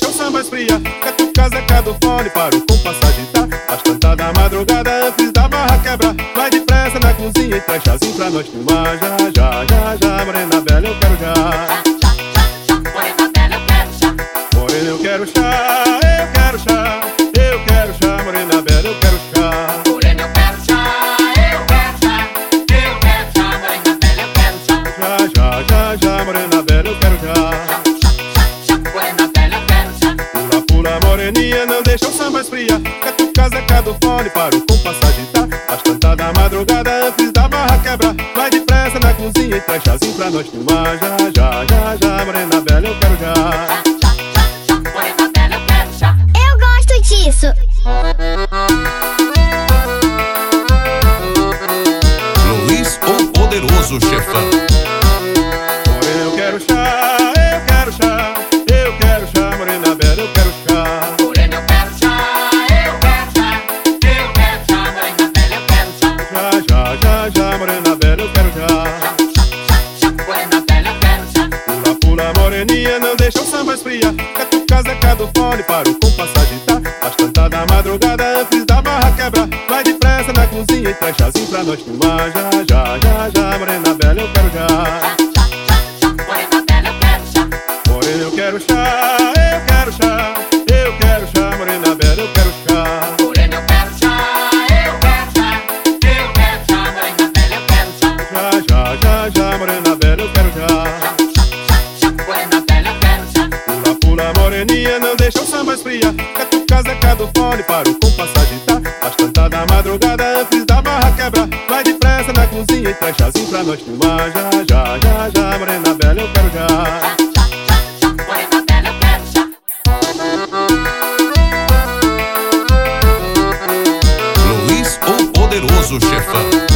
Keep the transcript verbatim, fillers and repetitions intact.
deixa o samba esfriar. Catuca Zeca do fone para o compasso agitar. Às tantas da madrugada antes da barra quebrar. Vai depressa na cozinha e traz chazinho pra nós tomar. Já, já, já, já, morena bela eu quero já. Morena eu quero chá, eu quero chá, eu quero chá, morena bela eu quero chá. Morena eu quero chá, eu quero chá, eu quero chá, morena bela eu quero chá. Já, já, já, já, morena bela eu quero já. Morena bela eu quero chá. Pula, pula, moreninha, não deixa o samba esfriar. Catuca Zeca do fone para o compasso agitar. Às tantas da madrugada antes da barra quebrar. Vai depressa na cozinha e traz chazinho pra nós tomar. Já, já, já, já, morena bela eu quero já. Morena bela eu quero chá. Eu gosto disso. Luiz, o poderoso chefão. Morena eu quero chá, eu quero chá, eu quero chá, morena bela eu quero chá. Morena eu quero chá, eu quero chá, eu quero chá, morena bela eu quero chá. Já, já, já, já, morena bela eu quero já. Morena bela eu quero chá. Pula, pula, moreninha, não deixa o samba esfriar. Catuca Zeca do fone para o compasso agitar. Às tantas da madrugada antes da barra quebrar. Vai depressa na cozinha e traz chazinho pra nós tomar. Já, já, já, já, morena bela eu quero já. Morena bela eu quero chá. Morena eu quero chá, eu quero chá, eu quero chá, morena bela eu quero chá. Morena eu quero chá, eu quero chá, eu quero chá, morena bela eu quero chá. Já, já, já, já, morena bela eu quero já. Morena bela eu quero chá. Pula, pula, moreninha, não deixa o samba esfriar. Catuca Zeca do fone para o compasso agitar. Às tantas da madrugada antes da barra quebrar. Vai depressa na cozinha e traz chazinho pra nós tomar. Já, já, já, já, morena bela eu quero já. Morena bela eu quero chá. Luiz, o poderoso chefão.